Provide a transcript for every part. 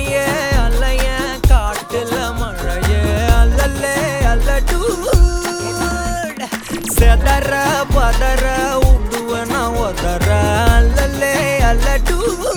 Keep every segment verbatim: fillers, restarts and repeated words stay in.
அலையே அலைய காட்டுல மழையே அல்லல்லே அல்லடு செதற பதற உடுவன ஒதற அல்லல்லே அல்லடு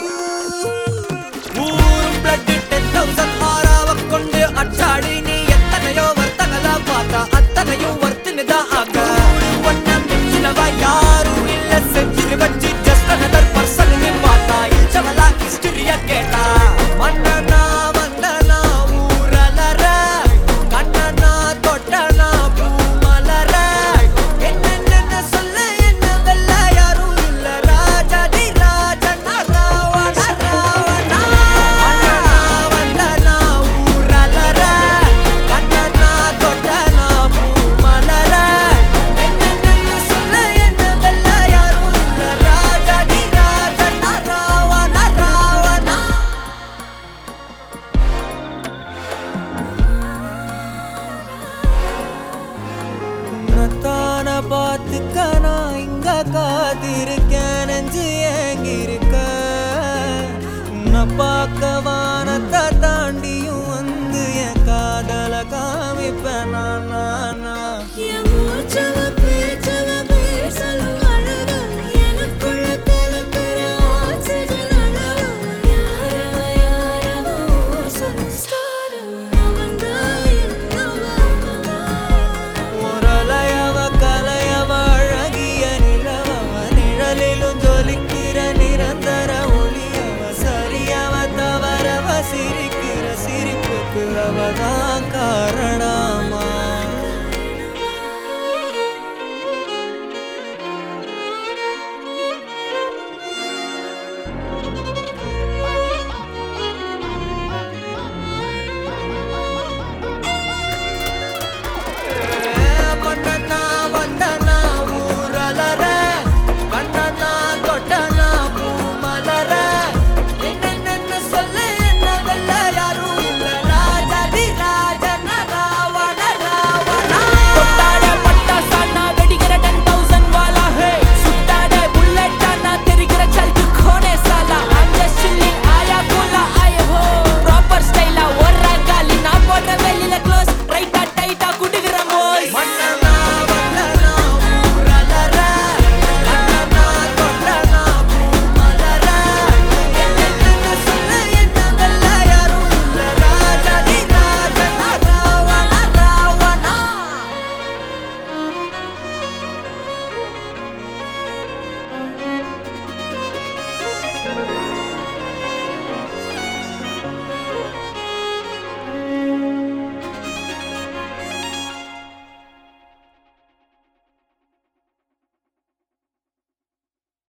ஊரும் பிளட் டென் தௌசண்ட் ஆறாவ கொண்டு அச்சாடி நீ எத்தனையோ வர்த்தகலா பார்த்தா அத்தனையும் வர்த்தினுதான் ஆக ஒன்ன மிஞ்சினவ யாரும் இல்ல செஞ்சிரு வச்சு ஜஸ்ட் another person நீ பார்த்தா இல்சவலா ஹிஸ்டரியா கேட்டா மன்னனா வந்தனா ஊரலற கண்ணனா தொட்டனா பூமலற என்னென்ன சொல்ல என்ன வெல்ல யாரும் இல்ல ராஜாதி ராஜனா ராவண ராவணா மன்னனா வந்தனா ஊரலற கண்ணனா தொட்டனா பூமலற என்னென்ன சொல்ல என்ன வெல்ல யாரும் இல்ல ராஜாதி ராஜனா ராவண ராவணா உன்னத்தான பார்த்துக்க நான் இங்க காத்திருக்கேன் நெஞ்சு ஏங்கிருக்க உன்னை பார்க்க வானத்தை தாண்டி